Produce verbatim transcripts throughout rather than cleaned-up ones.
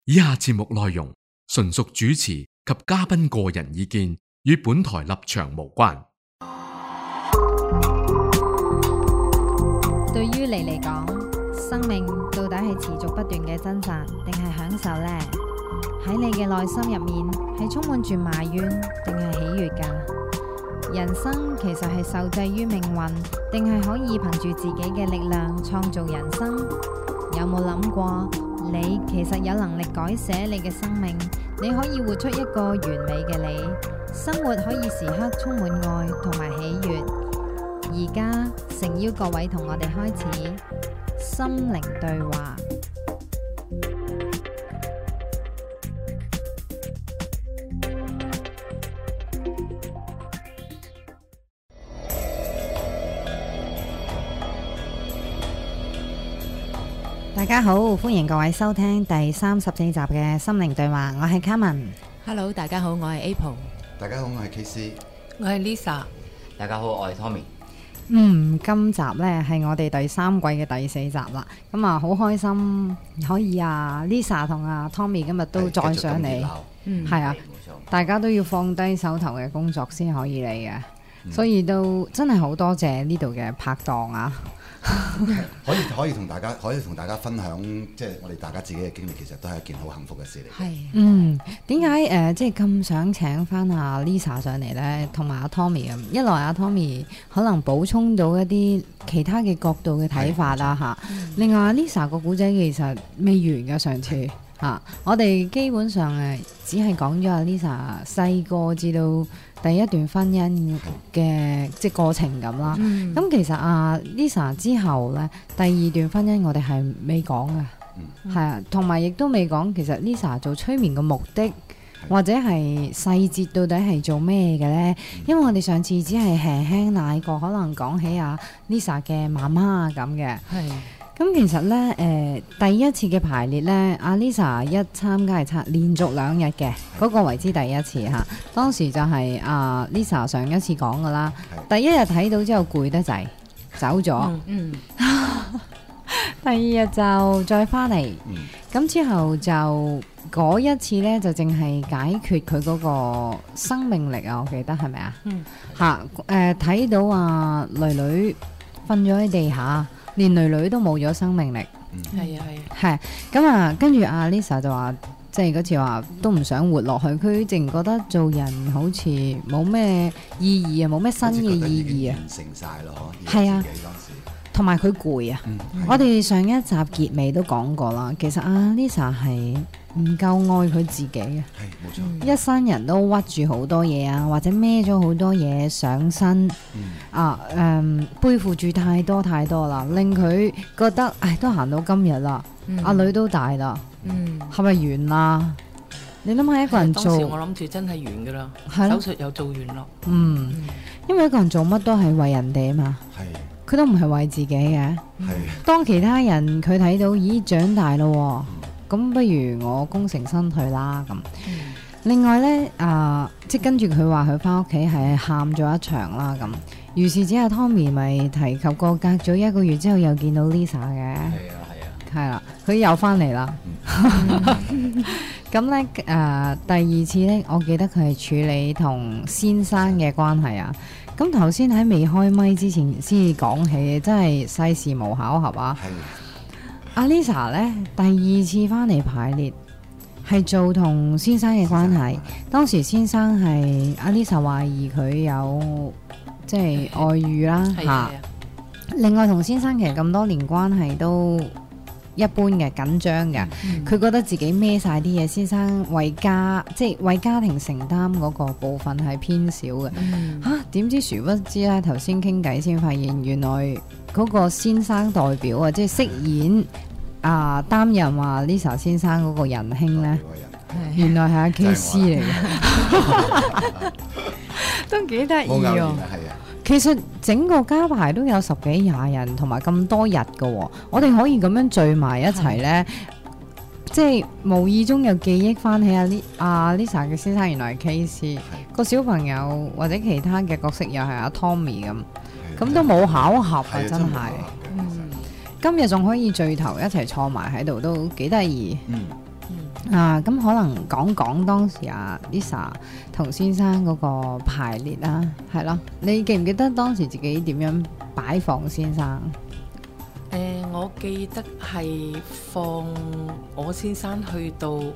以下節目內容純屬主持及嘉賓個人意見，與本台立場無關。 對於你嚟講，生命到底係持續不斷嘅掙扎，定係享受呢？喺你嘅內心入面，係充滿住埋怨，定係喜悅㗎？人生其實係受制於命運，定係可以憑住自己嘅力量創造人生？有冇諗過，你其實有能力改寫你嘅生命？你可以活出一個完美嘅你，生活可以時刻充滿愛同埋喜悅。而家誠邀各位同我哋開始心靈對話。大家好，歡迎各位收聽第三十四集嘅心靈對話，我係 Carmen。Hello， 大家好，我係 April。 大家好，我係 K C。 我係 Lisa。 大家好，我係 Tommy。 嗯，今集呢係我哋第三季嘅第四集啦。咁啊，好開心可以啊 Lisa 同啊 Tommy 今日都再上嚟。嗯，係啊，大家都要放低手頭嘅工作先可以嚟嘅，嗯、所以都真係好多謝呢度嘅拍檔啊。 可以可以同大家可以同大家分享，即係我哋大家自己嘅經歷，其實都係一件好幸福嘅事嚟。 係，嗯，點解誒即係咁想請翻阿 Lisa 上嚟呢？同埋阿 Tommy 咁，一來阿 Tommy 可能補充到一啲其他嘅角度嘅睇法啦嚇。另外阿 Lisa 個古仔其實未完㗎，上次嚇、啊，我哋基本上誒只係講咗阿 Lisa 細個至到第一段婚姻嘅即係過程咁啦，咁、嗯、其實啊 Lisa 之後呢，第二段婚姻我哋係未講嘅，係、嗯、啊，同埋亦都未講其實 Lisa 做催眠嘅目的、嗯、或者係細節到底係做咩嘅呢？嗯、因為我哋上次只係輕輕帶過，可能講起啊 Lisa 嘅媽媽咁嘅。咁其實咧，誒、呃、第一次嘅排列咧，阿 Lisa 一參加係參連續兩日嘅，嗰、那個為之第一次嚇。當時就係阿 Lisa 上一次講噶啦，第一日睇到之後攰得滯，走咗。嗯，第二日就再翻嚟，咁、嗯、之後就嗰一次咧，就淨係解決佢嗰個生命力啊，我記得係咪啊？嗯，嚇誒睇到啊女女瞓咗喺地下。連女女都冇咗生命力，係啊係啊，係咁啊，跟住阿 Lisa 就話，即係嗰次話都唔想活落去，佢淨覺得做人好似冇咩意義啊，冇咩新嘅意義啊，完成晒咯，係啊，同埋佢攰啊，嗯、我哋上一集結尾都講過啦，其實阿 Lisa 係唔夠愛佢自己嘅，係冇錯，一生人都屈住好多嘢啊，或者孭咗好多嘢上身，嗯、啊誒、嗯、背負住太多太多啦，令佢覺得唉都行到今日啦，阿、嗯、女都大啦，係咪、嗯、完啦？你諗下一個人做，當時我諗住真係完噶啦，手術又做完咯， 嗯，嗯因為一個人做乜都係為人哋啊嘛，係。佢都唔係為自己嘅，當其他人佢睇到咦長大咯，咁、嗯、不如我功成身退啦咁。嗯、另外呢，啊、呃，即係跟住佢話佢翻屋企係喊咗一場啦咁。於是之後 Tommy 咪提及過隔咗一個月之後又見到 Lisa 嘅，係啊係啊，係啦，佢又翻嚟啦。咁呢，誒、呃，第二次呢，我記得佢係處理同先生嘅關係啊。咁頭先喺未開咪之前先至講起，真係世事無巧合啊！阿 Lisa 咧第二次翻嚟排列係做同先生嘅關係，當時先生係阿 Lisa 懷疑佢有即係外遇啦嚇。另外同先生其實咁多年關係都一般嘅緊張嘅，佢、嗯、覺得自己孭晒啲嘢，先生為家即係為家庭承擔嗰個部分係偏少嘅。嚇點、嗯啊、知殊不知咧，頭先傾偈先發現原來嗰個先生代表啊，即係飾演啊擔任啊 Lisa 先生嗰個仁兄咧，嗯、原來係阿 K C 嚟嘅，都幾得意喎。其實整個家排都有十幾廿人，同埋咁多日嘅、哦，我哋可以咁樣聚埋一齊呢，即係無意中又記憶翻起阿 L 阿 Lisa 嘅先生原來係 K C 個小朋友，或者其他嘅角色又係阿 Tommy 咁，咁都冇巧合啊！真係，嗯，今日仲可以聚頭一齊坐埋喺度，都幾得意。嗯啊，咁可能講講當時啊 Lisa 同先生嗰個排列啦，係咯，你記唔記得當時自己點樣擺放先生？ 誒、呃，我記得係放我先生去到誒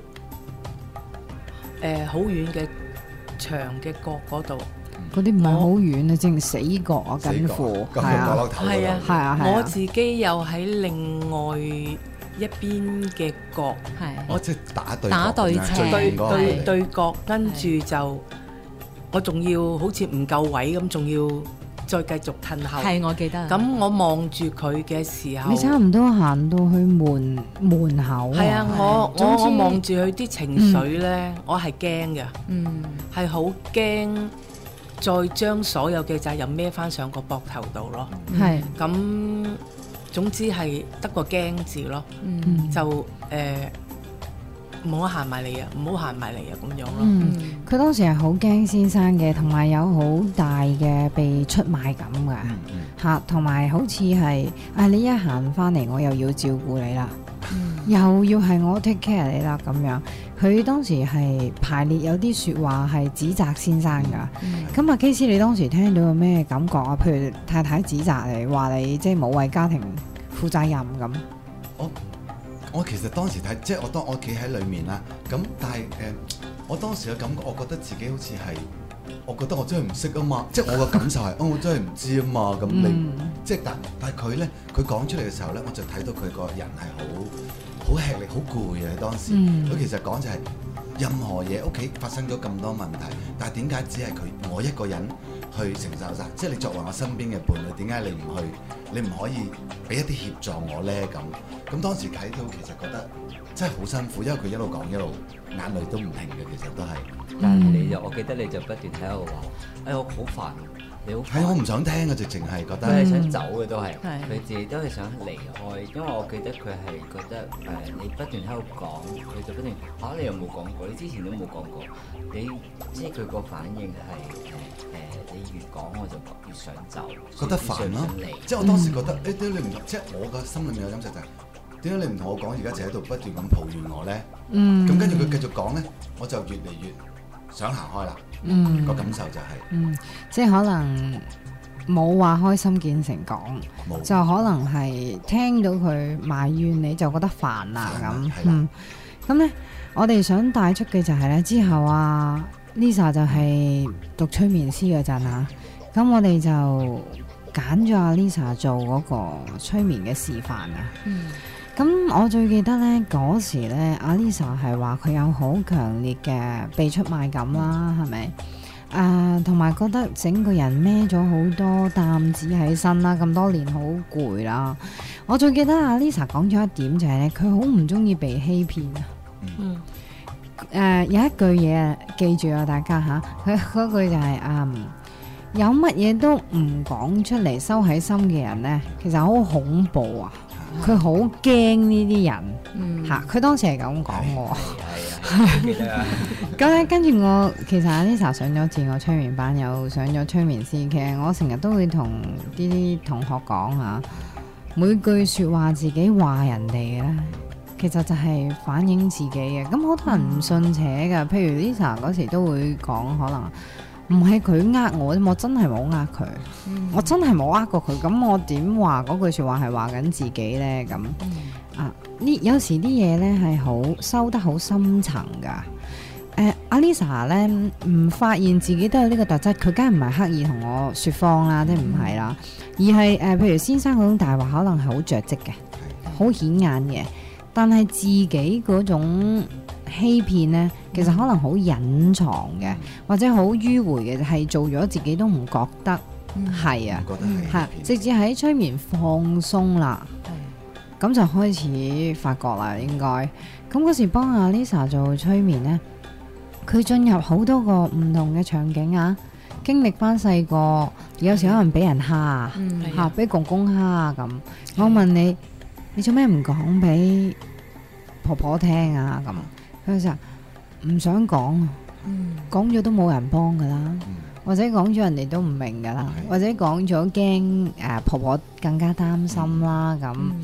好遠嘅牆嘅角嗰度。 嗰啲唔係好遠啊，正死角啊，近乎係啊， 係啊， 係啊， 我自己又喺另外一邊嘅角， 係我即係打對打對斜對對對對角，跟住就我仲要好似唔夠位咁，仲要再繼續褪後。 係，我記得。 咁我望住佢嘅時候， 你差唔多行到去門門口。 係啊，我我我望住佢啲情緒咧， 嗯、 我係驚嘅， 嗯， 係好驚。再將所有嘅責任孭翻上個膊頭度咯， 係咁、嗯、總之係得個驚字咯， 嗯、 就誒唔好行埋嚟啊，唔好行埋嚟啊咁樣咯。 嗯，佢、嗯、當時係好驚先生嘅，同埋有好大嘅被出賣感㗎嚇，同埋、嗯嗯、好似係啊你一行翻嚟，我又要照顧你啦，嗯、又要係我 take care 你啦咁樣。佢當時係排列有啲説話係指責先生㗎，咁啊基斯你當時聽到有咩感覺啊？譬如太太指責你話你即係冇為家庭負責任咁。 我我其實當時睇即係我當我企喺裡面啦，咁但係誒、呃、我當時嘅感覺，我覺得自己好似係，我覺得我真係唔識啊嘛，即係我個感受係，哦我真係唔知啊嘛，咁你、嗯、即係但但係佢咧，佢講出嚟嘅時候咧，我就睇到佢個人係好。好吃力，好攰啊！當時佢、嗯、其實講就係任何嘢屋企發生咗咁多問題，但係點解只係佢我一個人去承受晒？即係你作為我身邊嘅伴侶，點解你唔去？你唔可以俾一啲協助我咧？咁咁當時睇到其實覺得真係好辛苦，因為佢一路講一路眼淚都唔停嘅，其實都係。 但係你就我記得你就不斷喺度話：哎我好煩。 係我唔想聽嘅，直情係覺得佢係想走嘅都係，佢、 嗯、 自己都係想離開，因為我記得佢係覺得誒、呃、你不斷喺度講，佢就不斷嚇、啊、你又冇講過，你之前都冇講過，你即係佢個反應係誒誒你越講我就越想走， 覺得煩咯、啊，即係我當時覺得誒點解你唔即係我個心裏面嘅感受就係點解你唔同我講，而家就喺度不斷咁抱怨我咧？嗯，咁跟住佢繼續講咧，我就越嚟越想行開啦。嗯，個感受就係、是， 嗯，即係可能冇話開心見誠講， 沒就可能係聽到佢埋怨你就覺得煩啦咁，嗯，咁咧我哋想帶出嘅就係咧之後啊 Lisa 就係讀催眠師嗰陣啊，咁我哋就揀咗阿 Lisa 做嗰個催眠嘅示範啊。嗯。咁我最記得咧嗰時咧，阿 Lisa 係話佢有好強烈嘅被出賣感啦，係咪？誒，同埋覺得整個人孭咗好多擔子喺身啦，咁多年好攰啦。我最記得阿 Lisa 講咗一點就係咧，佢好唔中意被欺騙啊。嗯。誒、呃，有一句嘢記住啊，大家吓，佢嗰句就係、是、嗯，有乜嘢都唔講出嚟收喺心嘅人咧，其實好恐怖啊！佢好驚呢啲人嚇，佢、嗯、當時係咁講喎。係啊，記得啊。咁咧，跟住我其實阿 Lisa 上咗自我催眠班，又上咗催眠師。其實我成日都會同啲同學講嚇，每句説話自己話人哋嘅咧，其實就係反映自己嘅。咁好多人唔信邪㗎，譬如 Lisa 嗰時都會講可能。唔係佢呃我，我真係冇呃佢，嗯、我真係冇呃過佢。咁我點話嗰句説話係話緊自己呢？咁、嗯、啊，呢有時啲嘢呢係好收得好深層㗎。誒、呃，阿 Lisa 呢唔發現自己都有呢個特質，佢梗係唔係刻意同我説謊啦，即係唔係啦，而係誒、呃，譬如先生嗰種大話，可能係好着跡嘅，好顯眼嘅，但係自己嗰種欺騙呢，其實可能好隱藏嘅，嗯、或者好迂迴嘅，係做咗自己都唔覺得係、嗯、啊，係直至喺催眠放鬆啦，咁、嗯、就開始發覺啦，應該咁嗰時幫阿 Lisa 做催眠呢，佢進入好多個唔同嘅場景啊，經歷翻細個，有時可能俾人蝦啊，嚇俾、嗯、公公蝦啊咁，我問你，你做咩唔講俾婆婆聽啊咁？佢就唔想講，講咗、嗯、都冇人幫噶啦，嗯、或者講咗人哋都唔明噶啦，嗯、或者講咗驚誒婆婆更加擔心啦咁。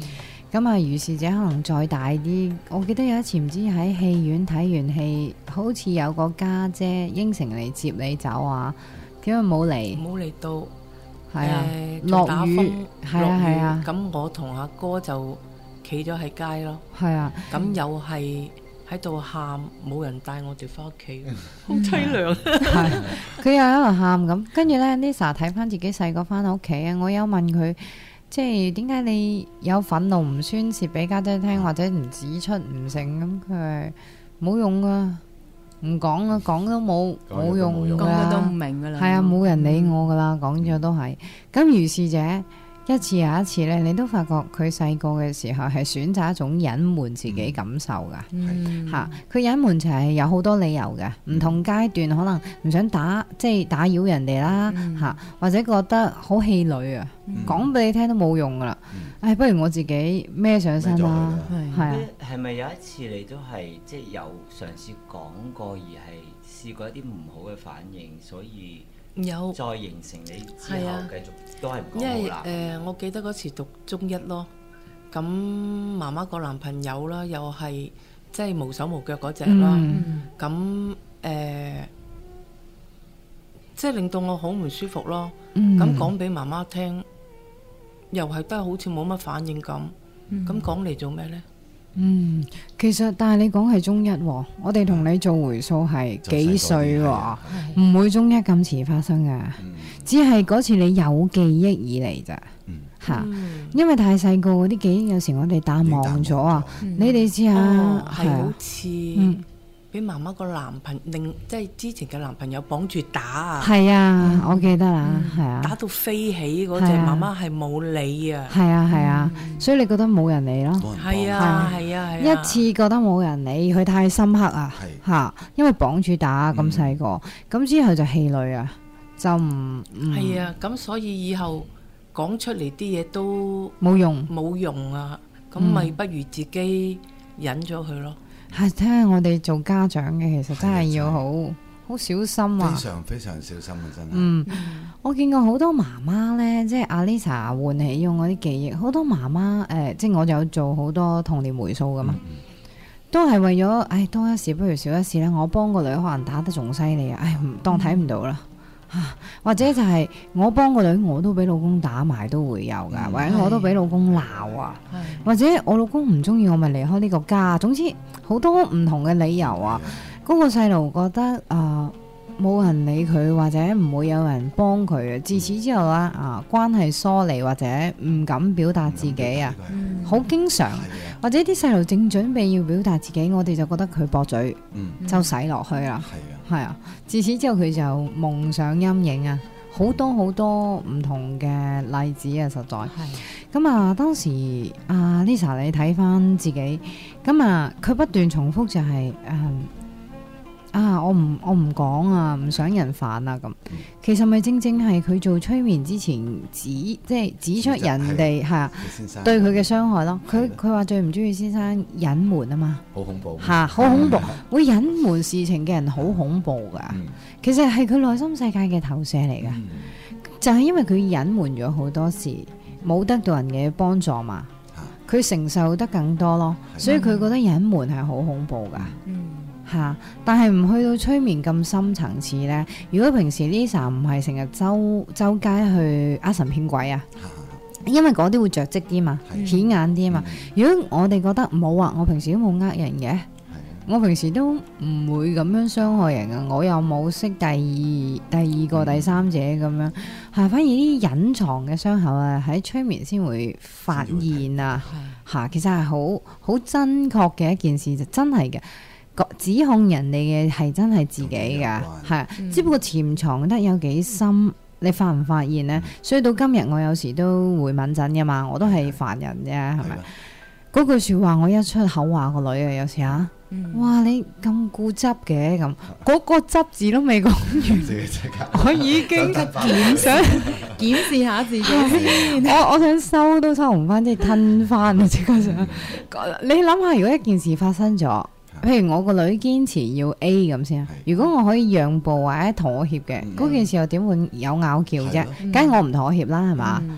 咁啊，如是者可能再大啲。我記得有一次唔知喺戲院睇完戲，好似有個家姐應承嚟接你走啊，點解冇嚟？ 冇嚟到， 係啊， 誒落打風雨，係啊係啊， 咁我同阿哥就企咗喺街咯， 係啊， 咁又係喺度喊，冇人帶我哋翻屋企，好凄涼。 係佢又喺度喊咁，跟住咧 Lisa 睇翻自己細個翻到屋企啊，我有問佢。即係點解你有憤怒唔宣泄俾家姐聽，或者唔指出唔成咁？佢係冇用噶，唔講啊，講都冇冇用講噶嘅都唔啦。 明噶啦。 係啊，冇人理我噶啦，講咗都係。咁如是者一次又一次咧，你都發覺佢細個嘅時候係選擇一種隱瞞自己感受噶。 嗯嚇，佢隱瞞就係有好多理由嘅，唔同階段可能唔想打，即係打擾人哋啦嚇，或者覺得好氣餒啊，講俾你聽都冇用噶啦。唉，不如我自己孭上身啦，係啊， 係咪有一次你都係即係有嘗試講過，而係試過一啲唔好嘅反應，所以有再形成你之係啊後繼續都係唔因為誒、 講好啦。 呃我記得嗰時讀中一咯，咁媽媽個男朋友啦，又係即係無手無腳嗰只啦， 嗯咁誒、呃即係令到我好唔舒服咯。 嗯咁講俾媽媽聽，又係都係好似冇乜反應咁。咁講嚟做咩呢？ 嗯，其實但係你講係中一喎，我哋同你做回數係幾歲喎？唔會中一咁遲發生噶，只係嗰次你有記憶以嚟咋嚇，因為太細個嗰啲記憶，有時我哋淡忘咗啊。你哋知下哦，係好係啊， 似嗯俾媽媽個男朋另即係之前嘅男朋友綁住打啊， 係啊，我記得啦，係啊， 打到飛起嗰隻， 係啊媽媽係冇理啊。 係啊，係啊，所以你覺得冇人理咯？ 係啊，係啊，係啊。 一次覺得冇人理，佢太深刻啊係嚇，因為綁住打咁細個，咁之後就氣餒啊，就唔唔係啊，咁所以以後講出嚟啲嘢都冇用。 冇用啊，咁咪不如自己忍咗佢咯。 係聽下我哋做家長嘅，其實真係要好好小心啊非！常非常小心啊，真係。 嗯，我見過好多媽媽呢，即係阿 Lisa 喚起咗我啲記憶。好多媽媽誒、呃，即係我就有做好多童年回溯噶嘛，都係為咗唉多一事不如少一事咧。我幫個女可能打得仲犀利啊，唉唔當睇唔到啦。啊、或者就係我幫個女，我都俾老公打埋都會有噶，或者我都俾老公鬧啊，或者我老公唔中意我咪離開呢個家。總之好多唔同嘅理由啊。嗰、個細路覺得啊冇、人理佢，或者唔會有人幫佢啊。自此之後啦，啊關係疏離或者唔敢表達自己啊，好、經常。或者啲細路正準備要表達自己，我哋就覺得佢駁嘴， 嗯， 就洗落去啦。 係啊， 係啊，自此之後佢就蒙上陰影啊，好多好多唔同嘅例子啊，實在。咁啊，當時啊 Lisa 你睇翻自己，咁啊佢不斷重複就係、誒啊我唔我唔講啊，唔想人煩啊咁。其實咪正正係佢做催眠之前指即係指出人哋係啊李先生對佢嘅傷害咯。佢係啦佢話最唔中意先生隱瞞啊嘛。 好恐怖。 嚇，好恐怖！會隱瞞事情嘅人好恐怖噶。 嗯其實係佢內心世界嘅投射嚟噶， 嗯就係因為佢隱瞞咗好多事，冇得到人嘅幫助嘛，佢承受得更多咯，所以佢覺得隱瞞係好恐怖噶。嚇！但係唔去到催眠咁深層次呢。如果平時 Lisa 唔係成日周周街去呃神騙鬼啊，因為嗰啲會着跡啲嘛， 係顯眼啲啊嘛。 嗯如果我哋覺得冇啊，我平時都冇呃人嘅。我平時都唔會咁樣傷害人啊！我又冇識第二第二個、第三者咁樣，係反而啲隱藏嘅傷口啊，喺催眠先會發現啊！嚇，其實係好好真確嘅一件事，就真係嘅。個指控人哋嘅係真係自己㗎，係啊，只不過潛藏得有幾深，你發唔發現呢？所以到今日我有時都會敏陣㗎嘛，我都係凡人啫，係咪？嗰句説話我一出口話個女啊，有時嚇。哇！你咁固執嘅咁，嗰、嗰個執字都未講完，我已經檢想檢視下自己先。 我我想收都收唔翻，即係吞翻啊！即刻想，你諗下，如果一件事發生咗，譬如我個女堅持要 A 咁先啊，如果我可以讓步或者妥協嘅，嗰、 嗯、 件事又點會有拗撬啫？梗係、 嗯、 我唔妥協啦，係嘛？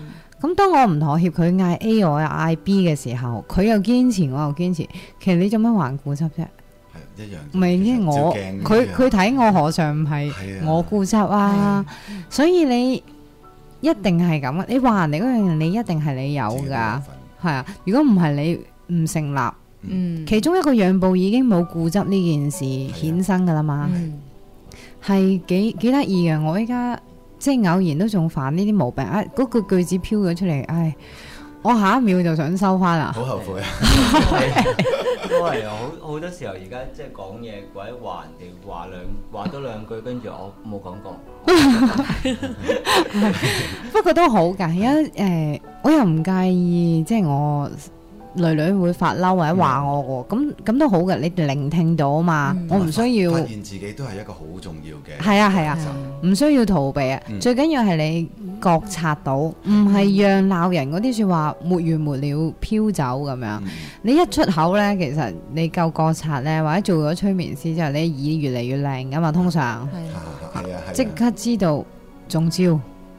咁當我唔妥協，佢嗌 A 我又嗌 B 嘅時候，佢又堅持，我又堅持。其實你做乜還固執啫？ 係一樣。 唔係因為我佢佢睇我何嘗唔係我固執啊？所以你一定係咁，你話人哋嗰樣嘢，你一定係你有㗎，係啊。如果唔係你唔成立，嗯，其中一個讓步已經冇固執呢件事衍生㗎啦嘛，係幾幾得意嘅。我依家即係偶然都仲犯呢啲毛病啊！嗰個句子飄咗出嚟，唉，我下一秒就想收翻啦， 好後悔啊！ 都係好好多時候，而家即係講嘢或者話人哋話兩話多兩句，跟住我冇講過。 不過都好㗎，而家誒，我又唔介意，即係我女女會發嬲或者話我喎，咁咁都好嘅，你聆聽到啊嘛，我唔需要發現自己都係一個好重要嘅。 係啊係啊，唔需要逃避啊，最緊要係你覺察到，唔係讓鬧人嗰啲説話沒完沒了飄走咁樣。你一出口咧，其實你夠覺察咧，或者做咗催眠師之後，你耳越嚟越靚噶嘛，通常係啊， 即刻知道中招。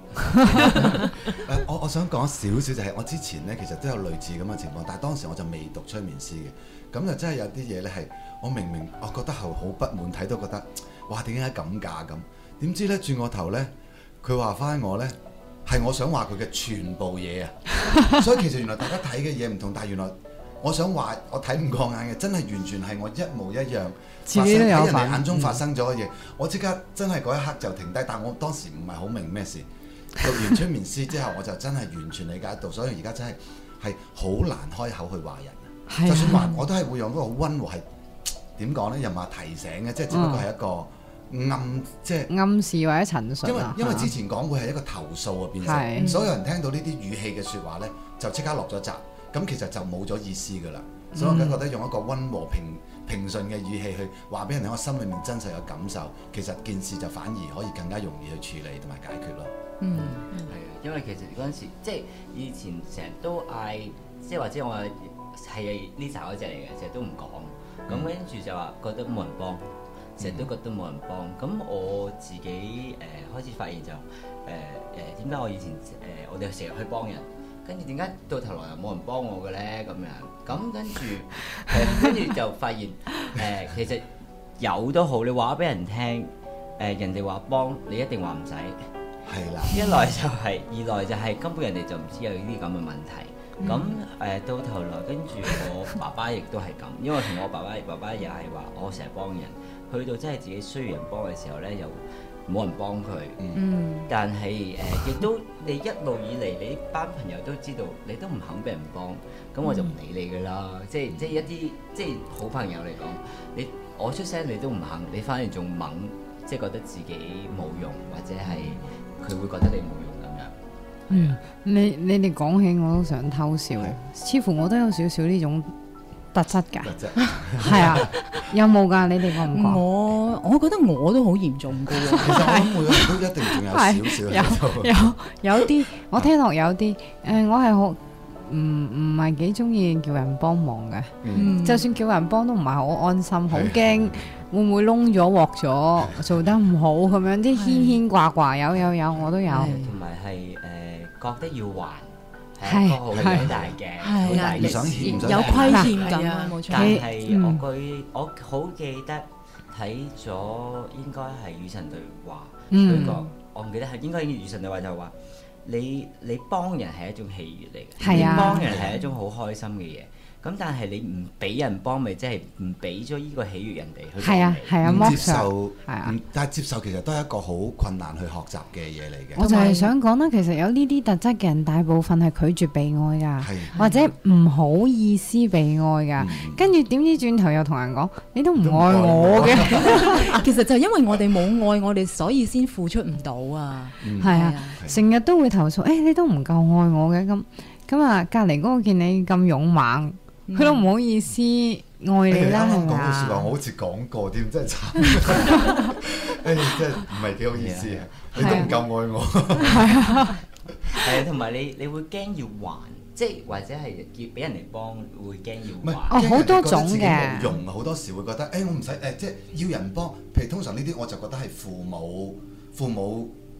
我我想講少少就係我之前咧，其實都有類似咁嘅情況，但係當時我就未讀催眠師嘅，咁就真係有啲嘢咧係我明明我覺得係好不滿，睇都覺得哇點解咁㗎咁，點知咧轉個頭咧，佢話翻我咧係我想話佢嘅全部嘢啊，所以其實原來大家睇嘅嘢唔同，但係原來我想話我睇唔過眼嘅，真係完全係我一模一樣自己都有發生喺人哋眼中發生咗嘅嘢，嗯、我即刻真係嗰一刻就停低，但我當時唔係好明咩事。讀完催眠師之後，我就真係完全理解到，所以而家真係係好難開口去話人。啊、就算話我都係會用嗰個好溫和，係點講咧？又唔係提醒嘅，即係只不過係一個暗，嗯、即係暗示或者陳述。 因為因為之前講會係一個投訴啊，變成所有人聽到呢啲語氣嘅説話咧，就即刻落咗閘。咁其實就冇咗意思㗎啦。嗯、所以我覺得用一個溫和平平順嘅語氣去話俾人聽，我心裏面真實有感受，其實件事就反而可以更加容易去處理同埋解決咯。 嗯，係啊，因為其實嗰陣時，即係以前成日都嗌，即係或者我係 Lisa 嗰隻嚟嘅，成日都唔講，咁跟住就話覺得冇人幫，成日都覺得冇人幫。咁我自己誒、呃、開始發現就誒誒點解我以前誒、呃、我哋成日去幫人，跟住點解到頭來又冇人幫我嘅咧？咁樣咁跟住誒跟住就發現誒、呃、其實有都好，你話俾人聽誒、呃、人哋話幫你一定話唔使。係啦，一來就係、是，二來就係根本人哋就唔知有呢啲咁嘅問題。咁誒、嗯呃、到頭來跟住我爸爸亦都係咁，因為同我爸爸爸爸又係話我成日幫人，去到真係自己需要人幫嘅時候咧，又冇人幫佢。嗯，但係誒亦都你一路以嚟，你班朋友都知道你都唔肯俾人幫，咁我就唔理你噶啦。嗯、即係即係一啲即係好朋友嚟講，你我出聲你都唔肯，你反而仲猛，即係覺得自己冇用或者係。佢會覺得你冇用咁樣。 嗯，你你哋講起我都想偷笑，似乎我都有少少呢種特質㗎。特質係啊，有冇㗎？你哋覺唔覺？ 我我覺得我都好嚴重㗎喎。 其實我諗每個人都一定仲有少少。 有有有啲，我聽落有啲誒，我係好唔唔係幾中意叫人幫忙嘅。嗯，就算叫人幫都唔係好安心，好驚。會唔會窿咗鑊咗，做得唔好咁樣啲牽牽掛掛，有有有，我都有。 同埋係誒覺得要還，係一個好大嘅，好大嘅事， 有虧欠感啊，冇錯。 但係我佢我好記得睇咗應該係與神對話，佢講我唔記得係應該與神對話就係話你你幫人係一種喜悅嚟嘅，你幫人係一種好開心嘅嘢。咁但係你唔俾人幫，咪即係唔俾咗呢個喜悅人哋去幫你。 係啊係啊， 唔接受係啊，但係接受其實都係一個好困難去學習嘅嘢嚟嘅。 我就係想講啦，其實有呢啲特質嘅人，大部分係拒絕被愛㗎，或者唔好意思被愛㗎。跟住點知轉頭又同人講，你都唔愛我嘅。 其實就係因為我哋冇愛我哋，所以先付出唔到啊。 係啊，成日都會投訴，誒你都唔夠愛我嘅咁咁啊，隔離嗰個見你咁勇猛。佢都唔好意思愛你啦，係嘛？講句説話， 我好似講過添，真係慘。誒，真係唔係幾好意思啊！你都唔夠愛我。 係啊， 係啊，同埋你你會驚要還，即係或者係叫俾人哋幫，會驚要還。 哦，好多種嘅。 用好多時會覺得，誒我唔使誒，即係要人幫。譬如通常呢啲，我就覺得係父母父母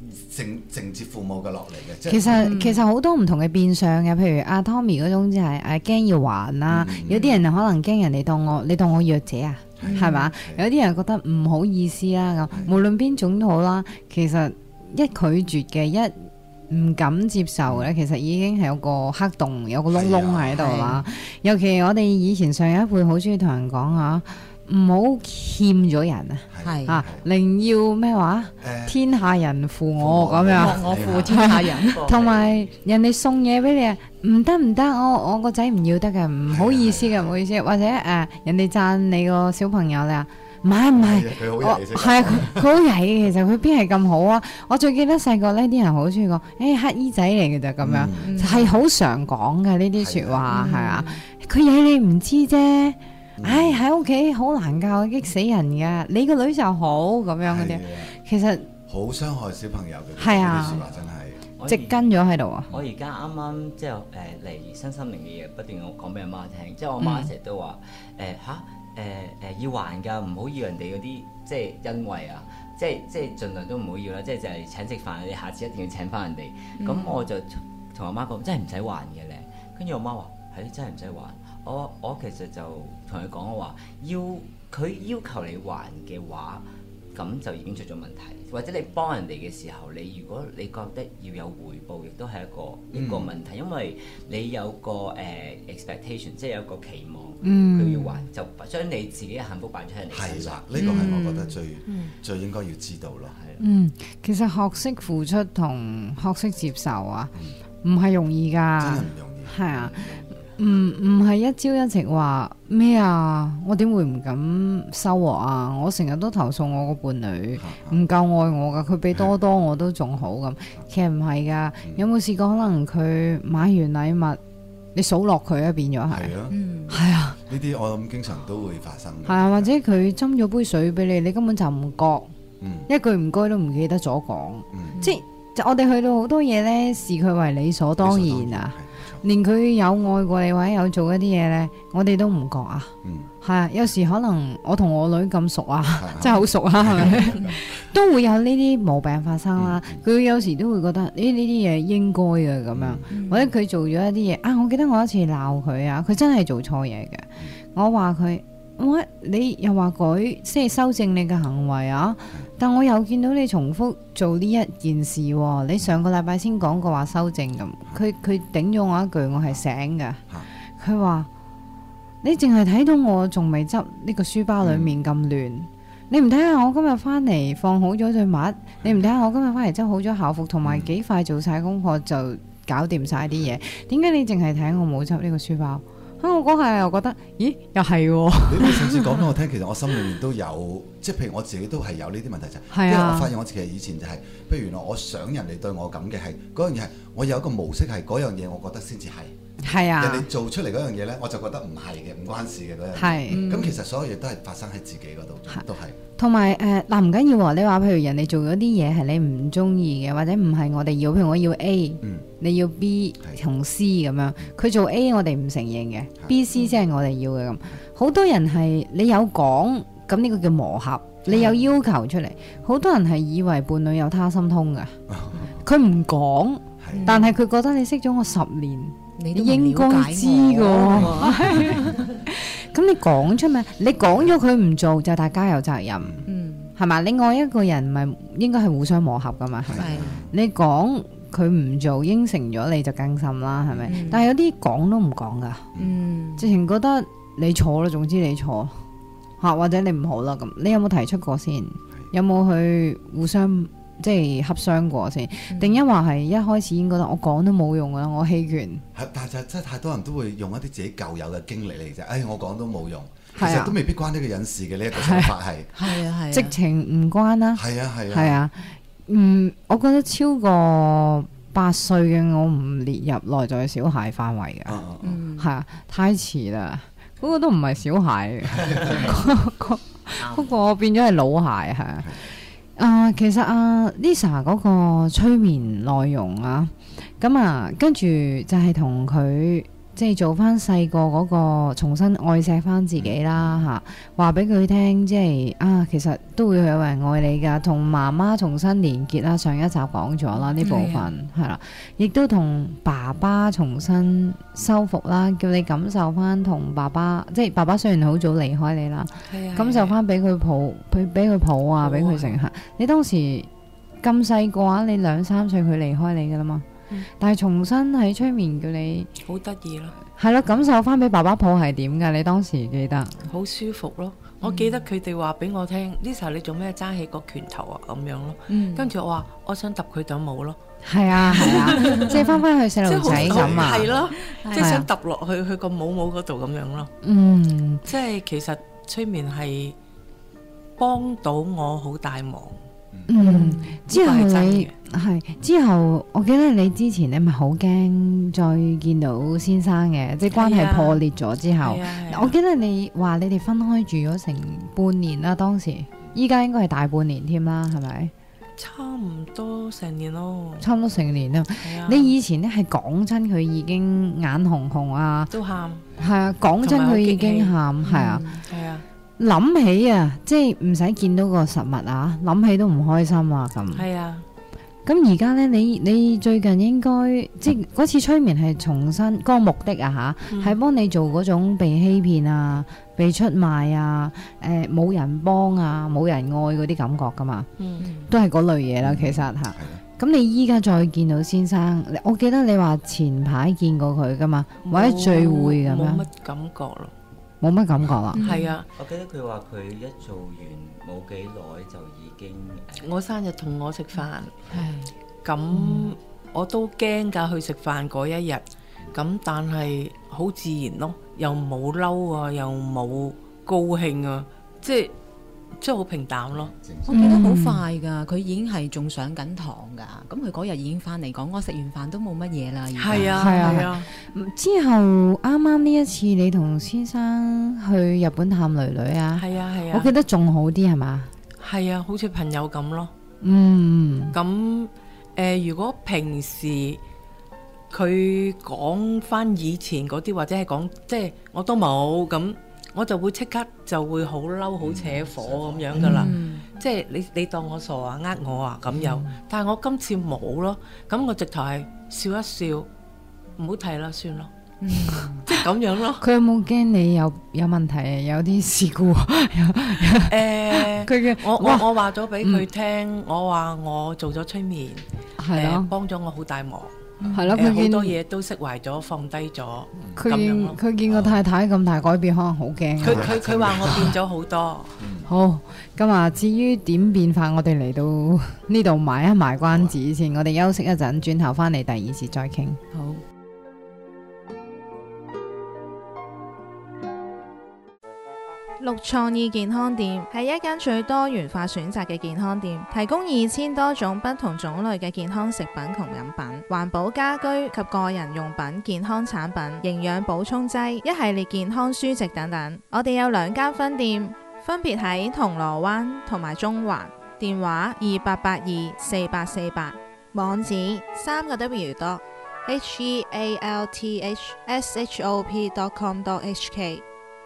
承承接父母嘅落嚟嘅。即係其實其實好多唔同嘅變相嘅，譬如阿 Tommy 嗰種就係誒驚要還啦， 嗯有啲人可能驚人哋當我你當我弱者啊，係嘛？有啲人覺得唔好意思啦咁，無論邊種都好啦，其實一拒絕嘅一唔敢接受嘅，其實已經係有個黑洞，有個窿窿喺度啦。尤其我哋以前上一輩好中意同人講啊，唔好欠咗人啊， 係啊，寧要咩話？ 誒天下人負我咁樣。 我我負天下人， 同埋人哋送嘢俾你啊，唔得唔得，我我個仔唔要得嘅，唔好意思嘅，唔好意思。或者誒、呃，人哋讚你個小朋友，你話唔係唔係， 佢好我曳嘅， 係啊，佢佢好曳嘅，其實佢邊係咁好啊？我最記得細個呢啲人好中意講，誒、欸、黑衣仔嚟嘅咋咁樣， 嗯係好、常講嘅呢啲説話係啊。 嗯佢曳你唔知啫，唉喺屋企好難教，激死人㗎。你個女就好咁樣嗰啲係，啊其實好傷害小朋友嘅。 係啊呢啲説話真係。 我植根咗喺度啊。 我而家啱啱即係誒嚟身心靈嘅嘢，不斷咁講俾阿媽聽。即係我媽成日都話誒吓誒誒要還㗎，唔好要人哋嗰啲即係恩惠啊，即係即係盡量都唔好要啦。即係就係請食飯，你下次一定要請翻人哋。咁、 嗯我就同阿媽講，真係唔使還嘅咧。跟住我媽話：係真係唔使還。我我其實就同佢講我話，要佢要求你還嘅話，咁就已經出咗問題。或者你幫人哋嘅時候，你如果你覺得要有回報，亦都係一個、 嗯、 一個問題，因為你有個誒、呃、expectation，即係有個期望，佢、 嗯要還就將你自己嘅幸福擺出喺人哋身上係啦，。呢個係我覺得最、 嗯最應該要知道咯。 係嗯，其實學識付出同學識接受啊，唔係容易真係㗎， 唔容易。 係啊，唔唔係一朝一夕話咩啊？我點會唔敢收穫啊？我成日都投訴我個伴侶唔夠愛我㗎，佢俾多多我都仲好咁。其實唔係㗎，有冇試過可能佢買完禮物，你數落佢啊，變咗係， 係啊， 嗯， 係啊， 呢啲我諗經常都會發生嘅。 係啊，或者佢斟咗杯水俾你，你根本就唔覺， 嗯一句唔該都唔記得咗講， 嗯， 即係就我哋去到好多嘢呢，視佢為理所當然啊。連佢有愛過你或者有做一啲嘢呢，我哋都唔覺啊。 嗯， 係啊，有時可能我同我女咁熟啊， 係真係好熟啊，係咪？都會有呢啲毛病發生啦。 嗯佢有時都會覺得呢呢啲嘢應該嘅咁樣， 嗯或者佢做咗一啲嘢啊。我記得我一次鬧佢啊，佢真係做錯嘢嘅。我話佢，我你又話改即係修正你嘅行為啊，但我又見到你重複做呢一件事喎。你上個禮拜先講過話修正咁，佢佢頂咗我一句，我係醒㗎。佢話你淨係睇到我仲未執呢個書包裡面咁亂，你唔睇下我今日翻嚟放好咗對襪，你唔睇下我今日翻嚟執好咗校服，同埋幾快做晒功課就搞掂晒啲嘢。點解你淨係睇我冇執呢個書包？啊！我嗰下又覺得，咦，又係喎。 你上次講俾我聽，其實我心裏面都有，即係譬如我自己都係有呢啲問題就係， 係啊因為我發現我自己以前就係、譬如原來我想人哋對我咁嘅係嗰樣嘢係，我有一個模式係嗰樣嘢，我覺得先至係。 係啊， 人哋做出嚟嗰樣嘢咧，我就覺得唔係嘅，唔關事嘅嗰樣嘢。 係咁其實所有嘢都係發生喺自己嗰度，都係。 同埋誒嗱唔緊要喎，你話譬如人哋做咗啲嘢係你唔中意嘅，或者唔係我哋要，譬如我要 A，、 嗯、 你要 B 係同 C 咁樣，佢做 A 我哋唔承認嘅，B、C 先係我哋要嘅咁。好多人係你有講，咁呢個叫磨合，你有要求出嚟。好多人係以為伴侶有他心通㗎，佢唔講，但係佢覺得你識咗我十年。 你你應該知㗎喎，咁你講出咩？你講咗佢唔做，就大家有責任， 嗯， 係嘛？另外一個人咪應該係互相磨合噶嘛，係咪？ 係你講佢唔做，應承咗你就更甚啦，係咪？ 嗯但係有啲講都唔講噶， 嗯， 直情覺得你錯啦，總之你錯嚇，或者你唔好啦咁。你有冇提出過先？有冇去互相？即係洽商過先，定一話係一開始已經覺得我講都冇用啦，我棄權。 係，但係就真係太多人都會用一啲自己舊有嘅經歷嚟啫。誒、哎，我講都冇用，其係啊實都未必關呢個人事嘅呢一個想法係。 係啊係啊， 直情唔關啦。 係啊係啊。 係啊，嗯，我覺得超過八歲嘅我唔列入內在小孩範圍嘅， 嗯嗯嗯嗯， 係啊，太遲啦，嗰、個都唔係小孩，嗰個嗰個變咗係老孩係啊。啊、其實啊 Lisa 嗰個催眠內容啊，咁啊，跟住就係同佢即係做翻細個嗰個重新愛錫翻自己啦嚇，話俾佢聽，即係啊，其實都會有人愛你㗎，同媽媽重新連結啦。上一集講咗啦呢部分係啦，亦都同爸爸重新修復啦，叫你感受翻同爸爸，即係爸爸雖然好早離開你啦，感受翻俾佢抱，俾俾佢抱啊，俾佢成下。你當時咁細個啊，你兩三歲佢離開你㗎啦嘛。嗯、但係重新喺催眠叫你好得意咯， 係咯，感受翻俾爸爸抱係點噶？你當時記得好舒服咯。我記得佢哋話俾我聽，呢時候你做咩揸起個拳頭啊咁樣咯。跟住、嗯、我話我想揼佢朵帽咯。係啊係啊，即係翻翻去細路仔咁啊。 係咯，即係想揼落去佢個帽帽嗰度咁樣咯。 嗯， 即係其實催眠係幫到我好大忙。 嗯，之後你係之後，我記得你之前你咪好驚再見到先生嘅，即係關係破裂咗之後。我記得你話你哋分開住咗成半年啦，當時依家應該係大半年添啦，係咪？ 差唔多成年咯， 差唔多成年啦。你以前咧係講真，佢已經眼紅紅啊， 都喊。 係啊，講真佢已經喊，係啊，係啊。諗起啊，即係唔使見到個實物啊，諗起都唔開心啊咁。 係啊， 咁而家呢，你你最近應該即係嗰次催眠係重新嗰、嗰個目的啊吓，係幫、嗯、你做嗰種被欺騙啊、被出賣啊、誒、呃、冇人幫啊、冇人愛嗰啲感覺噶嘛，嗯、都係嗰類嘢啦。其實吓，咁、啊嗯、你依家再見到先生，我記得你話前排見過佢噶嘛，或者聚會咁樣， 冇乜感覺咯。 冇乜感覺啦， 係啊！ 我記得佢話佢一做完冇幾耐就已經， 我生日同我食飯，咁我都驚㗎去食飯嗰一日，咁但係好自然咯，又冇嬲啊，又冇高興啊，即係即係好平淡咯。 我記得好快㗎，佢已經係仲上緊堂㗎，咁佢嗰日已經翻嚟講，我食完飯都冇乜嘢啦。 係啊係啊係啊！ 之後啱啱呢一次你同先生去日本探囡囡啊， 係啊係啊， 我記得仲好啲係嘛？ 係啊，好似朋友咁咯。 嗯， 咁誒、呃，如果平時佢講翻以前嗰啲，或者係講即係我都冇咁。我就會即刻就會好嬲好扯火咁樣噶啦，嗯、即係你你當我傻啊呃我啊咁又，嗯、但係我今次冇咯，咁我直頭係笑一笑，唔好提啦算咯，嗯、即係咁樣咯。 佢有冇驚你有有問題有啲事故？誒，佢嘅我我我話咗俾佢聽，嗯、我話我做咗催眠，係咯，幫咗我好大忙。 係咯，佢好多嘢都釋懷咗，放低咗。 佢見佢見個太太咁大改變，可能好驚。 佢佢佢話我變咗好多。 好，咁啊，至於點變化，我哋嚟到呢度埋一埋關子先，我哋休息一陣，轉頭翻嚟第二節再傾。好。 綠創意健康店係一間最多元化選擇嘅健康店，提供二千多種不同種類嘅健康食品同飲品、環保家居及個人用品、健康產品、營養補充劑、一系列健康書籍等等。我哋有兩間分店，分別喺銅鑼灣同埋中環，電話二八八二四八四八，網址三個 W dot H E A L T H S H O P dot com dot H K。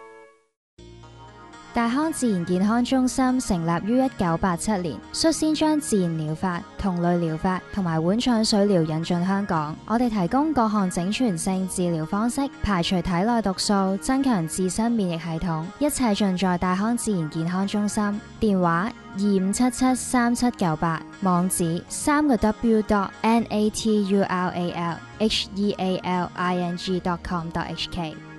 大康自然健康中心成立於一九八七年，率先將自然療法、同類療法同埋碗腸水療引進香港。我哋提供各項整全性治療方式，排除體內毒素，增強自身免疫系統，一切盡在大康自然健康中心。電話二五七七三七九八，網址三個 W dot N A T U R A L H E A L I N G dot com dot H K。